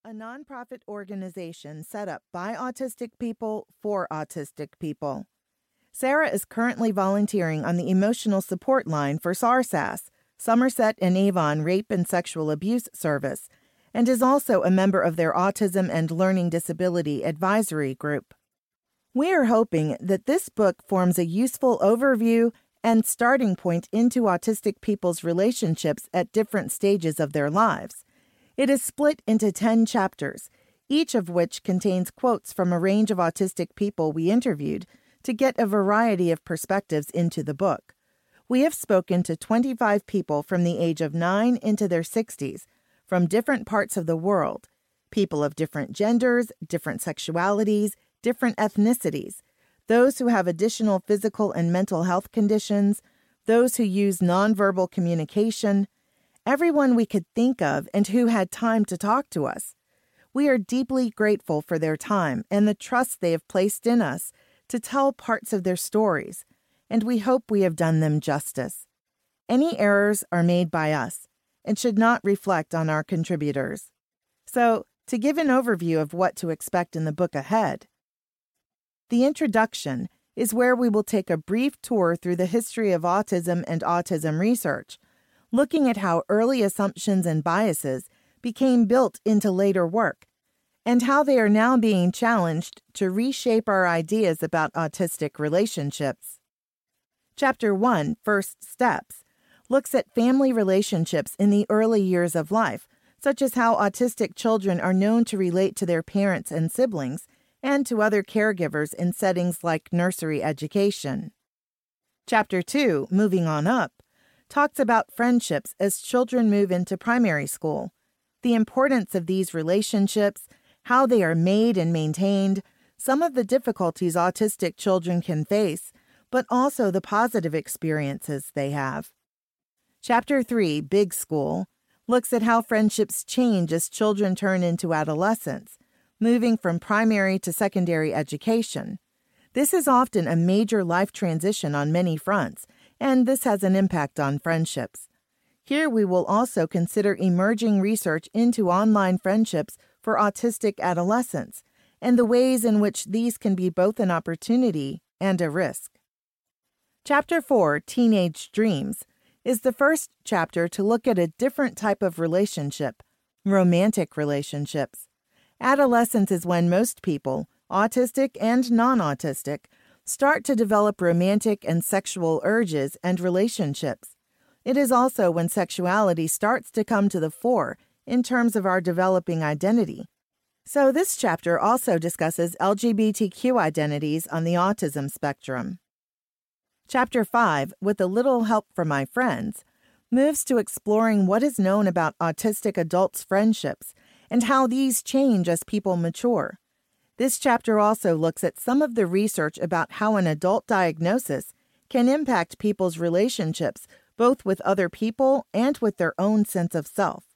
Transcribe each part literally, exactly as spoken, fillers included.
a nonprofit organization set up by autistic people for autistic people. Sarah is currently volunteering on the emotional support line for SARSAS, Somerset and Avon Rape and Sexual Abuse Service, and is also a member of their Autism and Learning Disability Advisory Group. We are hoping that this book forms a useful overview and starting point into autistic people's relationships at different stages of their lives. It is split into ten chapters, each of which contains quotes from a range of autistic people we interviewed to get a variety of perspectives into the book. We have spoken to twenty-five people from the age of nine into their sixties, from different parts of the world, people of different genders, different sexualities, different ethnicities, those who have additional physical and mental health conditions, those who use nonverbal communication, everyone we could think of and who had time to talk to us. We are deeply grateful for their time and the trust they have placed in us to tell parts of their stories, and we hope we have done them justice. Any errors are made by us and should not reflect on our contributors. So, to give an overview of what to expect in the book ahead, the introduction is where we will take a brief tour through the history of autism and autism research, looking at how early assumptions and biases became built into later work, and how they are now being challenged to reshape our ideas about autistic relationships. Chapter one, First Steps, looks at family relationships in the early years of life, such as how autistic children are known to relate to their parents and siblings and to other caregivers in settings like nursery education. Chapter two, Moving on Up, talks about friendships as children move into primary school, the importance of these relationships, how they are made and maintained, some of the difficulties autistic children can face, but also the positive experiences they have. Chapter three, Big School, looks at how friendships change as children turn into adolescence, moving from primary to secondary education. This is often a major life transition on many fronts, and this has an impact on friendships. Here we will also consider emerging research into online friendships for autistic adolescents and the ways in which these can be both an opportunity and a risk. Chapter four, Teenage Dreams, is the first chapter to look at a different type of relationship, romantic relationships. Adolescence is when most people, autistic and non-autistic, start to develop romantic and sexual urges and relationships. It is also when sexuality starts to come to the fore in terms of our developing identity. So this chapter also discusses L G B T Q identities on the autism spectrum. Chapter five, With a Little Help from My Friends, moves to exploring what is known about autistic adults' friendships and how these change as people mature. This chapter also looks at some of the research about how an adult diagnosis can impact people's relationships, both with other people and with their own sense of self.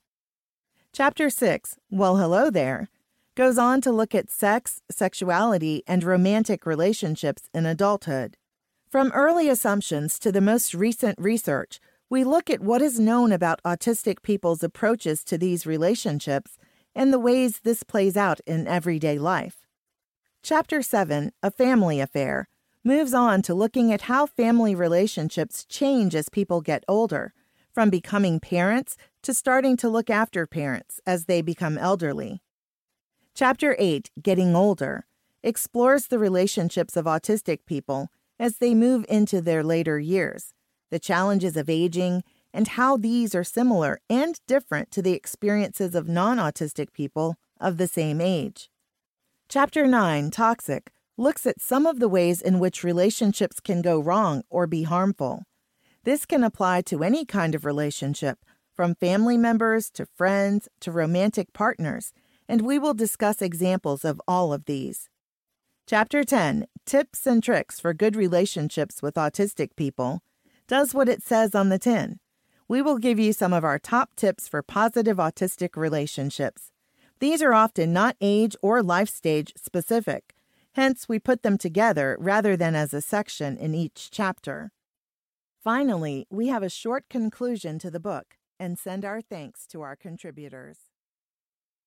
Chapter six, Well, Hello There, goes on to look at sex, sexuality, and romantic relationships in adulthood. From early assumptions to the most recent research, we look at what is known about autistic people's approaches to these relationships and the ways this plays out in everyday life. Chapter seven, A Family Affair, moves on to looking at how family relationships change as people get older, from becoming parents to starting to look after parents as they become elderly. Chapter eight, Getting Older, explores the relationships of autistic people as they move into their later years, the challenges of aging, and how these are similar and different to the experiences of non-autistic people of the same age. Chapter nine, Toxic, looks at some of the ways in which relationships can go wrong or be harmful. This can apply to any kind of relationship, from family members to friends to romantic partners, and we will discuss examples of all of these. Chapter ten, Tips and Tricks for Good Relationships with Autistic People, does what it says on the tin. We will give you some of our top tips for positive autistic relationships. These are often not age or life stage specific, hence we put them together rather than as a section in each chapter. Finally, we have a short conclusion to the book and send our thanks to our contributors.